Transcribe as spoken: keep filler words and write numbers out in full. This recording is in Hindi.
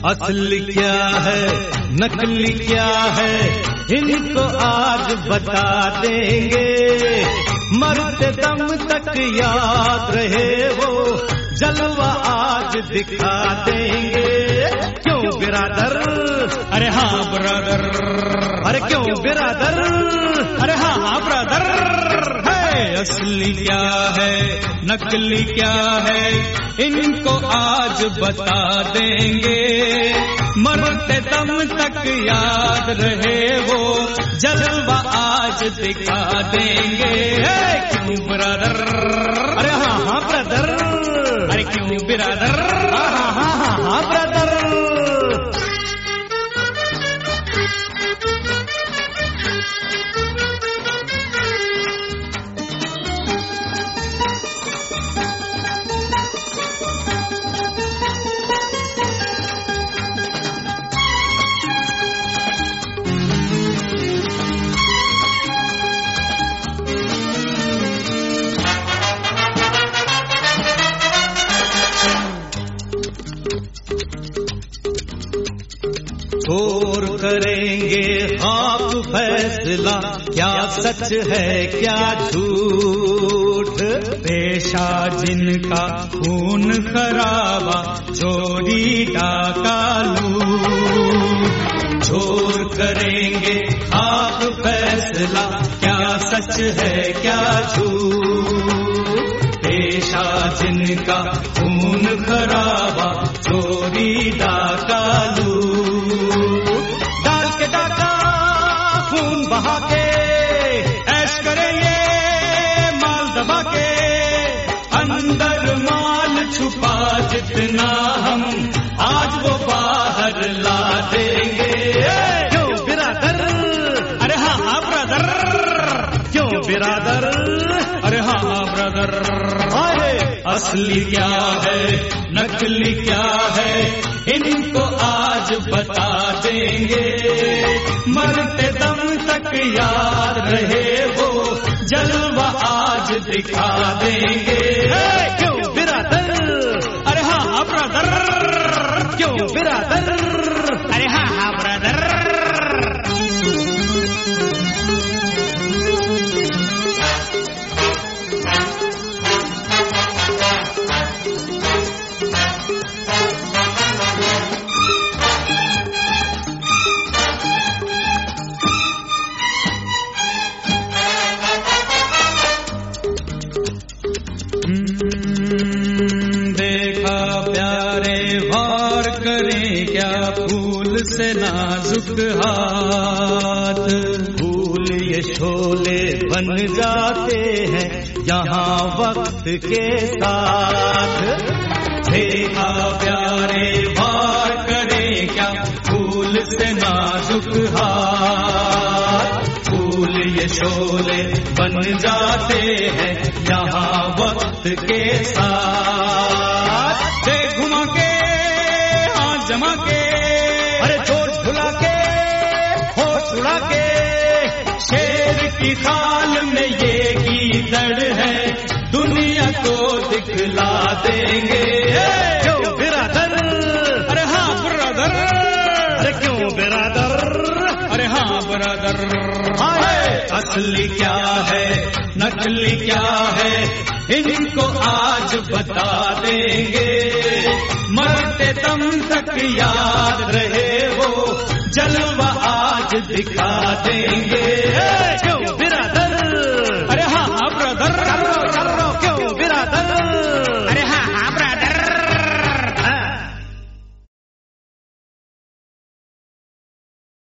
असली क्या है नकली क्या है इनको आज बता देंगे। मरते दम तक याद रहे वो जलवा आज दिखा देंगे। क्यों बिरादर? अरे हाँ ब्रदर। अरे क्यों बिरादर? अरे हाँ हाँ ब्रदर। है असली क्या है नकली क्या है इनको आज बता देंगे। मरते दम तक याद रहे वो जलवा आज दिखा देंगे। क्यों ब्रदर? अरे हाँ हाँ ब्रदर। अरे क्यों बिरादर? हाँ हाँ हाँ हाँ ब्रदर। और करेंगे आप फैसला क्या सच है क्या झूठ। पेशा जिनका खून खराबा चोरी डाका लूट। और करेंगे आप फैसला क्या सच है क्या झूठ। पेशा जिनका खून खराबा चोरी डाका डाल के डाका खून बहा के ऐश करेंगे माल दबा के। अंदर माल छुपा जितना हम आज वो बाहर ला देंगे। क्यों बिरादर? अरे हाँ हाँ ब्रदर। क्यों बिरादर? अरे हाँ हाँ ब्रदर। असली क्या है नकली क्या है इनको आज बता देंगे। मरते दम तक याद रहे वो जलवा आज दिखा देंगे। क्यों बिरादर? अरे हाँ हाँ ब्रदर। क्यों बिरादर? अरे हाँ हाँ ब्रदर। देखा प्यारे वार करें क्या फूल से नाजुक हाथ। फूल ये शोले बन जाते हैं यहाँ वक्त के साथ। देखा प्यारे वार करें क्या फूल से नाजुक हाथ। फूल ये शोले बन जाते हैं यहाँ वक्त के साथ। देख घुमा के हाथ जमा के अरे चोट भुला के होश उड़ा के शेर की खाल में ये गीदड़ है दुनिया को दिखला देंगे। क्यों बिरादर? अरे हाँ ब्रदर। अरे क्यों बिरादर? अरे हाँ ब्रदर। असली क्या है नकली क्या है इनको आज बता देंगे। मरते दम तक याद रहे वो जलवा आज दिखा देंगे। क्यों बिरादर?